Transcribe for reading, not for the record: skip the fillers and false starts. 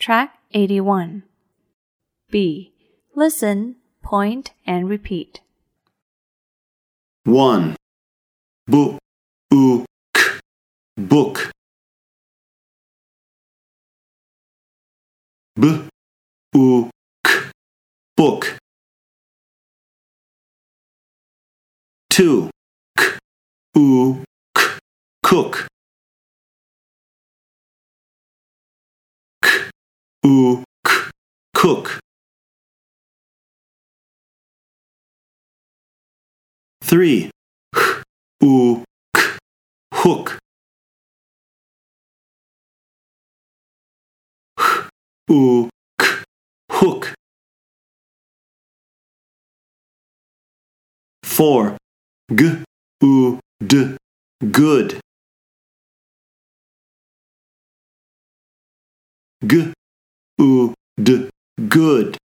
Track 81. B. Listen, point, and repeat. 1. Book. Book. Book. 2. Cook. Cook. 3. Hook. Hook. 4. Good. Good.